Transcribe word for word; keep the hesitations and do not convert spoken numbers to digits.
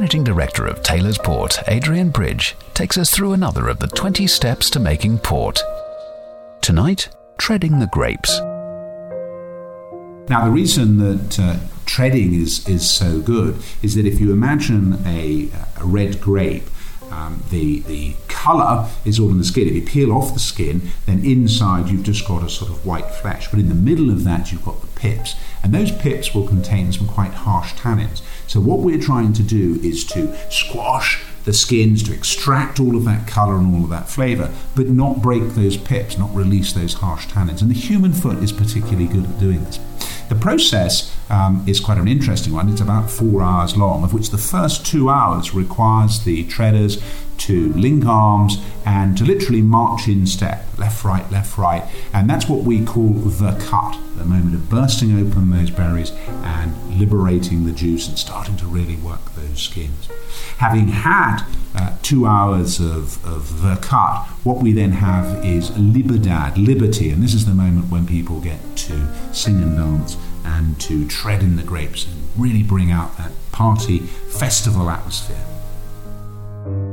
Managing Director of Taylor's Port, Adrian Bridge, takes us through another of the twenty steps to making port. Tonight, treading the grapes. Now, the reason that uh, treading is, is so good is that if you imagine a, a red grape, um, the, the colour is all in the skin. If you peel off the skin, then inside you've just got a sort of white flesh. But in the middle of that, you've got the pips. And those pips will contain some quite harsh tannins. So what we're trying to do is to squash the skins, to extract all of that colour and all of that flavour, but not break those pips, not release those harsh tannins. And the human foot is particularly good at doing this. The process um, is quite an interesting one. It's about four hours long, of which the first two hours requires the treaders to link arms and to literally march in step, left, right, left, right. And that's what we call the cut, the moment of bursting open those berries and liberating the juice and starting to really work those skins. Having had uh, two hours of, of the cut, what we then have is liberdad, liberty, and this is the moment when people get to sing and dance and to tread in the grapes and really bring out that party, festival atmosphere.